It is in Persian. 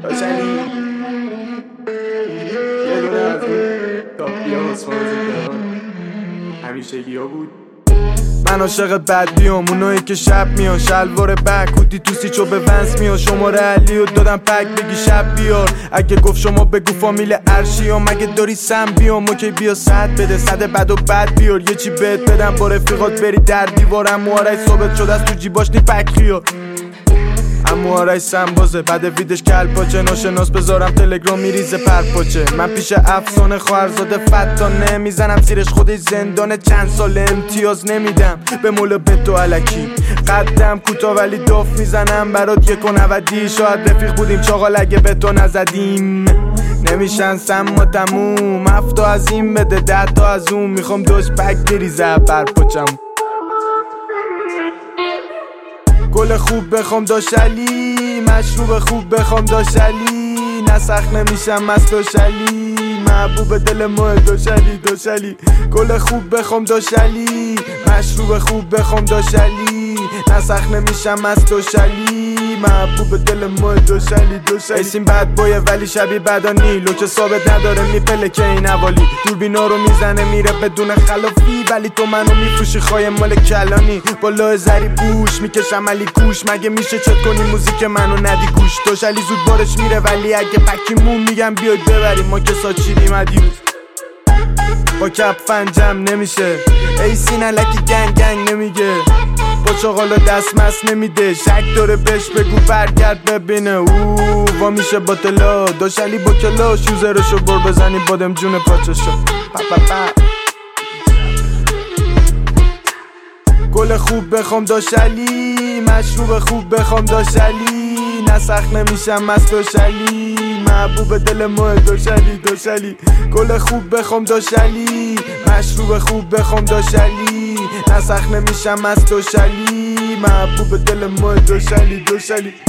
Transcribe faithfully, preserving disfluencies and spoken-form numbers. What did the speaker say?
داشلی یه دونه از اون تاپی ها سوازده ها همیشگی ها بود. من عاشق بدبیام اونایی که شب میان شلوار بک هودی تو سیچو به ونس میان شماره علی و دادم پک بگی شب بیار اگه گفت شما بگو فامیل ارشیام مگه داری سم بیام اوکی بیا صد بده صد بد و بد بیار یه چی بهت بدم با رفیقات بری در دیوارم موارای ثابت شده از تو جیباش نی پک خیار امو آرای سنبازه بعد ویدش کل پاچه ناشناس بذارم تلگرام میریزه پر پاچه من پیش افسانه خواهرزاده فتانه میزنم زیرش خودش زندانه چند سال امتیاز نمیدم به مولا به تو علکی قدم کوتا ولی داف میزنم برات یک و نودی شاید رفیق بودیم چاقال اگه به تو نزدیم نمیشن سم و تموم هفتا از این بده ده تا از اون میخوام دوش پک بریزه پر پاچم گل خوب بخوام داشلی مشروب خوب بخوام داشلی نسخ نمیشم مست داشلی محبوب دل ما داشلی داشلی گل خوب بخوام داشلی مشروب خوب بخوام داشلی نسخ نمیشم مست داشلی محبوب دل ما داشلی داشلی ایسیم بد بایه ولی شبیه بدانی لوک ثابت نداره میپله که این حوالی دوربینا رو میزنه میره بدون خلافی ولی تو منو میفروشی خواهی مال کلانی با لاه زری بوش میکشم علی گوش مگه میشه چت کنی موزیک منو ندی گوش داشلی زود بارش میره ولی اگه پکیمون میگم بیاید ببریم ما که ساچیدیم ادیوز با کپ فنجم نمیشه ایسی نلکی گنگ گنگ نمیگه با چاقالا دست مست نمیده شک داره بهش بگو برگرد ببینه اوه وا میشه باطلا داشلی با کلاش یوزرشو بر بزنی بادم جون پاچشو پا پا پا گل خوب بخوام داشلی مشروب خوب بخوام داشلی نسخ نمیشم مست داشلی محبوب دل ما داشلی داشلی گل خوب بخوام داشلی مشروب خوب بخوام داشلی نسخ نمیشم مست داشلی محبوب دل ما داشلی داشلی